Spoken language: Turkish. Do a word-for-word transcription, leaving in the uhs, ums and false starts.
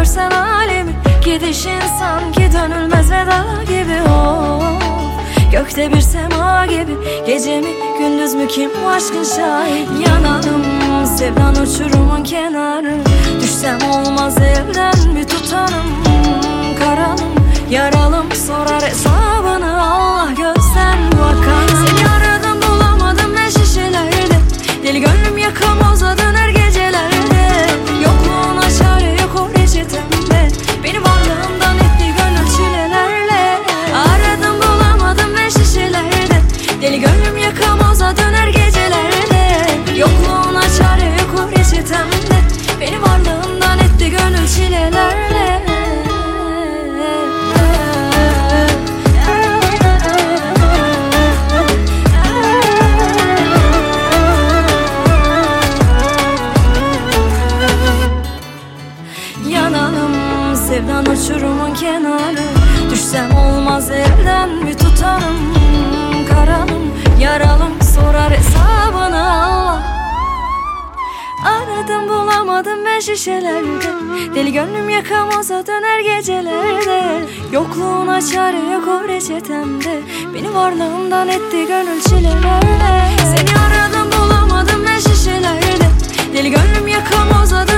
görsen halimi, gidişin sanki dönülmez veda gibi. Of, gökte bir sema gibi, gece mi gündüz mü kim bu aşkın şahit? Yanarım sevdan uçurumun kenarı, düşsem olmaz elden bir tutarım. Karalım yaralım sorar hesabını Allah gözden bakar. Seni aradım bulamadım ne şişelerde, deli gönlüm yakamoza döner gecelerde. Yokluğuna çare yok o reçetemde, beni varlığından etti gönül çilelerle. Aradım bulamadım ne şişelerde, deli gönlüm yakamoza döner gecelerde. Yokluğuna çare yok o reçetemde, beni varlığından etti gönül çilelerle. Yanalım sevdan uçurumun kenarı, düşsem olmaz elden bir tutarım. Karalım yaralım sorar hesabını Allah. Aradım bulamadım ben şişelerde, deli gönlüm yakamoza döner gecelerde. Yokluğuna çare yok o reçetemde, beni varlığından etti gönül çilelerle. Seni aradım bulamadım ben şişelerde, deli gönlüm yakamoza